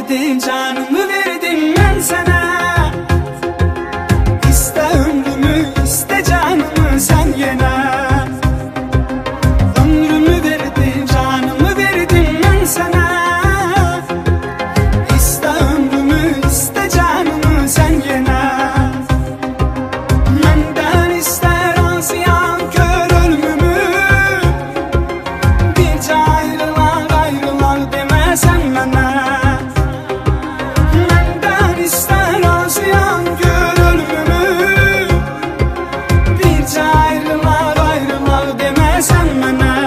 verdin, canımı verdim ben sana. İste ömrümü, iste canımı sen yine. Ömrümü verdim, canımı verdim ben sana. İste ömrümü, iste canımı sen yine. Menden ister razıyam kör ölümümü. Bir ayrılar ayrılar demesen bana. Menden ister razıyam kör ölümümü. Bir ayrılar ayrılar demesen bana.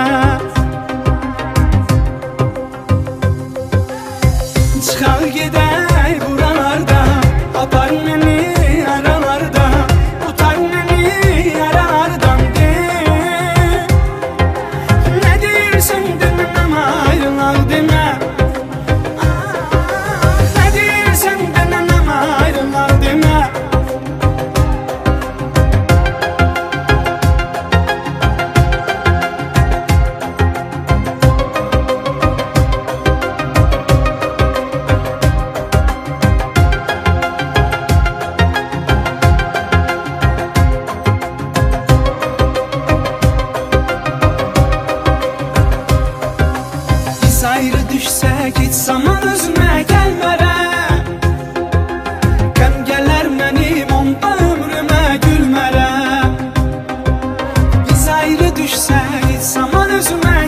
Çıkar gider buralarda, atar beni aralarda, tutar beni yaralardan de. Ne dersen demem ayrılar deme. Ne dersen demem ayrılar deme. Biz ayrı düşsek hiç zaman özüme gelmere. Gəm gələr mənim onda ömrümə gülmərə. Biz ayrı düşsək hiç zaman özüme